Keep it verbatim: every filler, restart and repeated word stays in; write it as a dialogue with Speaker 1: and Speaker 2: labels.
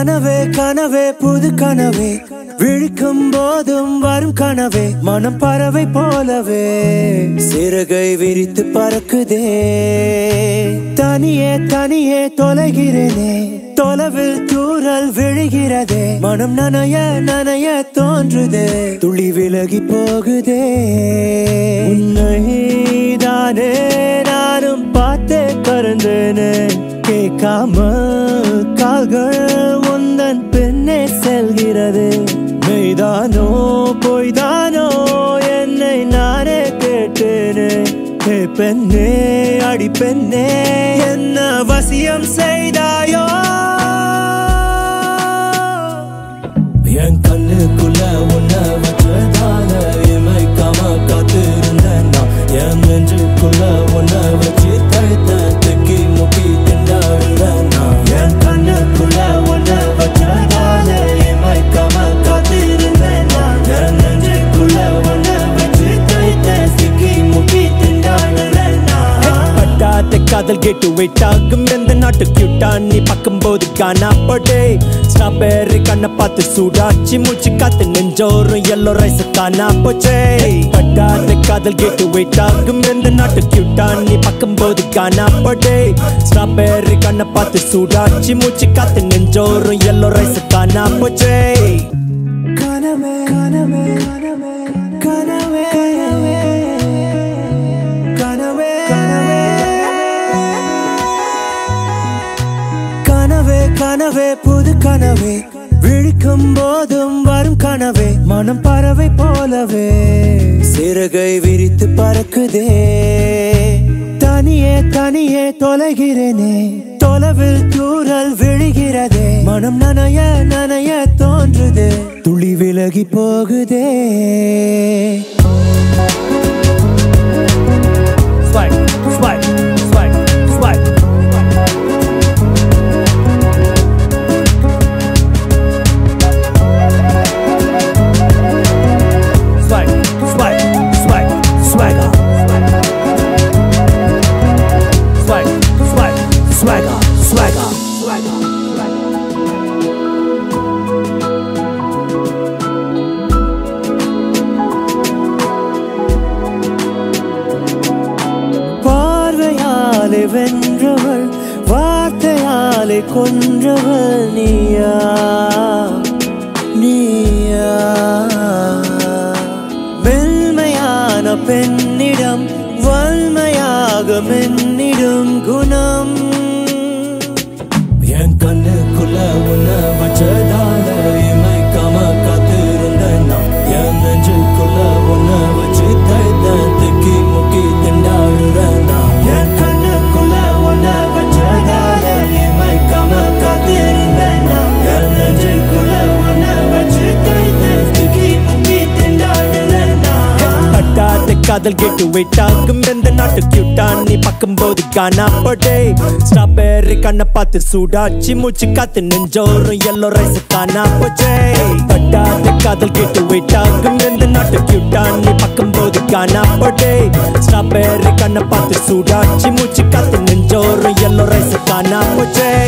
Speaker 1: கனவே கனவே புது கனவே விழிக்கும் போதும் வரும் கனவே மனம் பறவை போலவே சிறகை விரித்து பறக்குதே தனியே தனியே தொலைகிறேனே தொலைவில் தூரல் விழுகிறதே மனம் நனைய நனைய தோன்றுதே துளி விலகி போகுதே உன்னைதானே நானும் பார்த்தே கறந்தேனே கேட்காம கால்கள் உந்தன் பின்னே செல்கிறது மெய்தானோ பொய்தானோ என்னை நானே கேட்டேனே ஹே பெண்ணே அடி பெண்ணே என்ன வசியம் செய்தாயோ என் கண்ணுக்குள்ள உன்னை வச்சதால இமைக்காம காத்திருந்தேன் நான் என் நெஞ்சுக்குள்ள உன்னை வச்சு தழுத்த தெக்கி முக்கி திண்டாடுறேன் நான் என் கண்ணுக்குள்ள உன்னை வச்சதால இமைக்காம காத்திருந்தேன் நான் என் நெஞ்சுக்குள்ள உன்னை வச்சு தழுத்த தெக்கி முக்கி திண்டாடுறேன் நான் பட்டாத காதல் கேட்டு வெயிட் ஆகும் எந்த நாட்டு கியூட்டா நீ பார்க்கும்போது காணா படே ஸ்ட்ராபெர்ரி கண்ணை பார்த்து சூடாச்சி மூச்சு காத்து நெஞ்சோறும் எல்லோ ரைஸ் காணா போச்சே பட்டாத காதல் கேட்டு வெயிட் ஆகும் எந்த நாட்டு கியூட்டா நீ பார்க்கும்போது காணா படே ஸ்ட்ராபெர்ரி கண்ணை பார்த்து சூடாச்சி மூச்சு காத்து நெஞ்சோறும் எல்லோ ரைஸ் காணா போச்சே கனவே கனவே கனவே கனவே கனவே கனவே கனவே புது கனவே விழிக்கும் போதும் வரும் கனவே மனம் பறவை போலவே சிறகை விரித்து பறக்குதே தனியே தனியே தொலைகிறேனே தொலைவில் தூரல் விழுகிறதே மனம் நனைய நனைய தோன்றுதே துளி விலகி போகுதே Swipe, swipe, swipe, swipe. பார்வையாலே வென்றவள் வார்த்தையாலே கொன்றவள் நீயா நீயா மென்மையான பெண்ணிடம் வன்மையாக மென்னிடும் குணம் என் கண்ணுக்குள்ள உன்னை வச்சதால இமைக்காம காத்திருந்தேன் நான் என் நெஞ்சுக்குள்ள உன்னை வச்சு தைத்த திக்கி முக்கி திண்டாடுறேன் நான் என் கண்ணுக்குள்ள உன்னை வச்சதால இமைக்காம காத்திருந்தேன் நான் என் நெஞ்சுக்குள்ள உன்னை வச்சு தைத்த திக்கி முக்கி திண்டாடுறேன் நான் பட்டாத காதல் கேட்டு வெயிட் ஆகும் எந்த நாட்டு கியூட்டா நீ பார்க்கும்போது காணா படே ஸ்ட்ராபெர்ரி கண்ணை பார்த்து சூடாச்சி மூச்சு காத்து நெஞ்சோறும் எல்லோ ரைஸ் காணா போச்சே பட்டாத காதல் கேட்டு வெயிட் ஆகும் எந்த நாட்டு கியூட்டா நீ பார்க்கும்போது காணா படே ஸ்ட்ராபெர்ரி கண்ணை பார்த்து சூடாச்சி மூச்சு காத்து நெஞ்சோறும் எல்லோ ரைஸ் காணா போச்சே